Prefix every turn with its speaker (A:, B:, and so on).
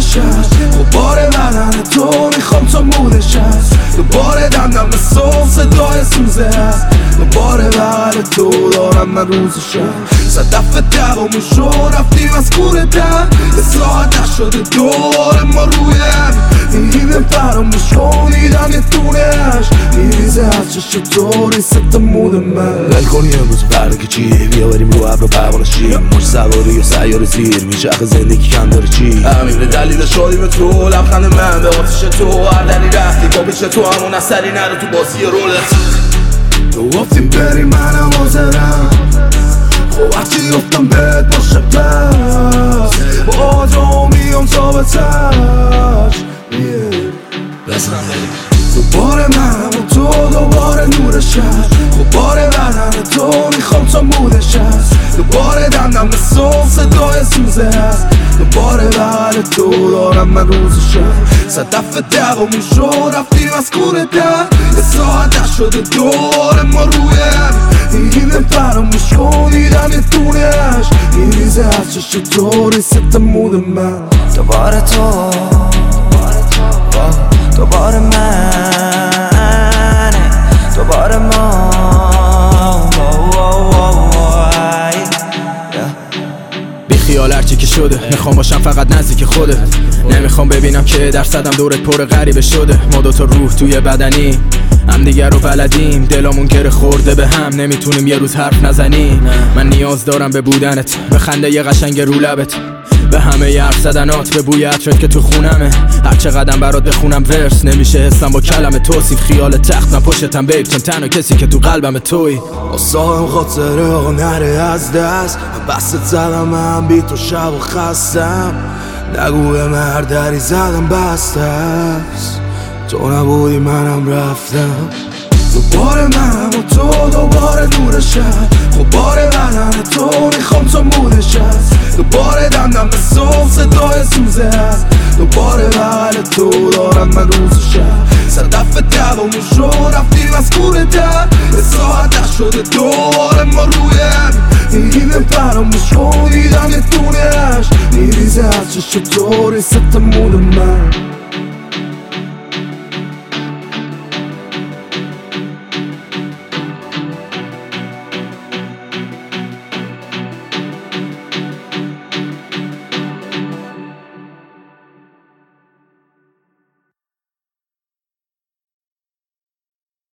A: نورش هست غبار بدن تو میخوام تا مودش هست دوباره دم صبح صدای سوزه هست دوباره بغل تو دارم من روزشم صدف دوامون شد رفتیم از کوره در یه ساعت نشده دوباره ما روی میریم فراموش کنیدم یه دونهش میریزه از چشم تو ریست مود من ول کنی امروز فردا که چیه بیا بریم رو ابر و پروانه شیم مش سواری یا سیاره زیر میچرخه زندگی کم داره چی امیر دلیل شدیم تو لبخند من به آتیش تو هر دلی رفتی با پیش تو همون اثری نرو تو بازی رولت تو گفتی بری منم حاضرم خب هرچی گفتم بهت باشه پس با تو میام تا به تش دوباره من و تو دوباره نورش هست غبار بدن تو میخوام تا مودش هست دوباره دم صبح صدای سوزه هست دوباره بغل تو دارم من روزشم صدف دوامون شد رفتیم از کوره در یه ساعت نشده دوباره ما روی میریم فراموش کنیدم یه دونهش میریزه از چشم تو ریست مود من
B: دوباره تو دوباره من دوباره ما
C: بی خیال هرچی که شده میخوام باشم فقط نزدیک خودت نمیخوام ببینم که درصدم دورت پر غریبه شده ما دوتا روح توی بدنی هم دیگر رو بلدیم دلامون گره خورده به هم نمیتونیم یه روز حرف نزنیم من نیاز دارم به بودنت به خنده یه قشنگ رو لبت به همه حرف زدنات به بوی عطرت که تو خونمه هر چقدر برات بخونم ورس نمیشه حسم با کلمه توصیف خیال تخت من پشتم بیب چون تنها کسی که تو قلبم توی
A: آساهم خاطره ها نره از دست من بست زدم من بی تو شب و خستم نگو به من هر دری زدم بسته است تو نبودی منم رفتم دوباره من و تو دوباره نورش هست غبار بدن تو میخوام تا مودش هست دوباره دم صبح صدای سوزه هست دوباره بغل تو دارم من روزشم صدف دوامون شد رفتیم از کوره در یه ساعت نشده دوباره ما روی میریم فراموش کنیدم یه دونهش میریزه از چشم تو ریست مود من